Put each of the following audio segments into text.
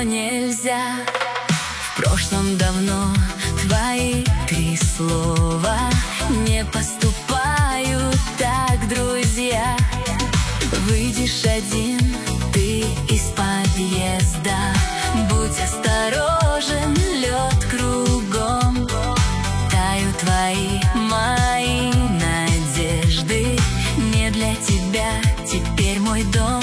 нельзя. В прошлом давно твои 3 слова не поступают так, друзья. Выйдешь один ты из подъезда, будь осторожен, лед кругом. Тают твои, мои надежды, не для тебя теперь мой дом.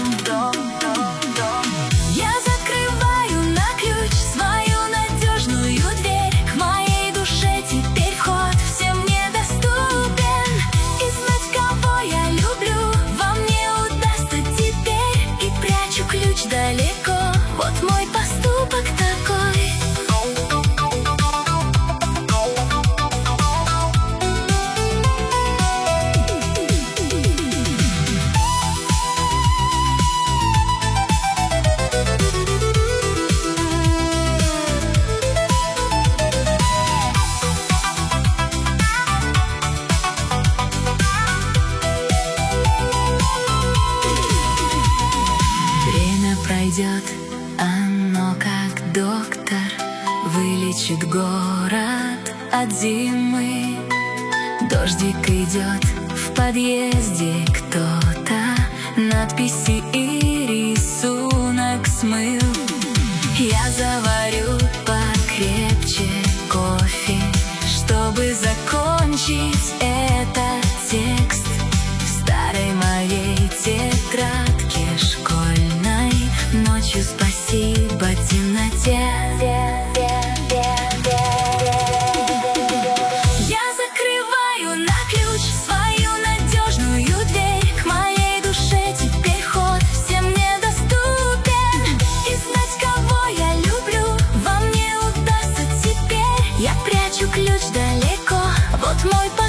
Я закрываю на ключ свою надежную дверь. К моей душе теперь вход всем недоступен. И знать, кого я люблю, вам не удастся теперь. И прячу ключ далеко, вот мой поступок такой. Пройдет оно, как доктор вылечит город от зимы. Дождик идет, в подъезде кто-то надписи и рисунок смыл. Я заварю покрепче кофе, чтобы закончить этот текст. В старой моей тетрадке школьной ночью спасибо темноте. Я закрываю на ключ свою надежную дверь. К моей душе теперь ход всем недоступен. И знать, кого я люблю, вам не удастся теперь. Я прячу ключ далеко, вот мой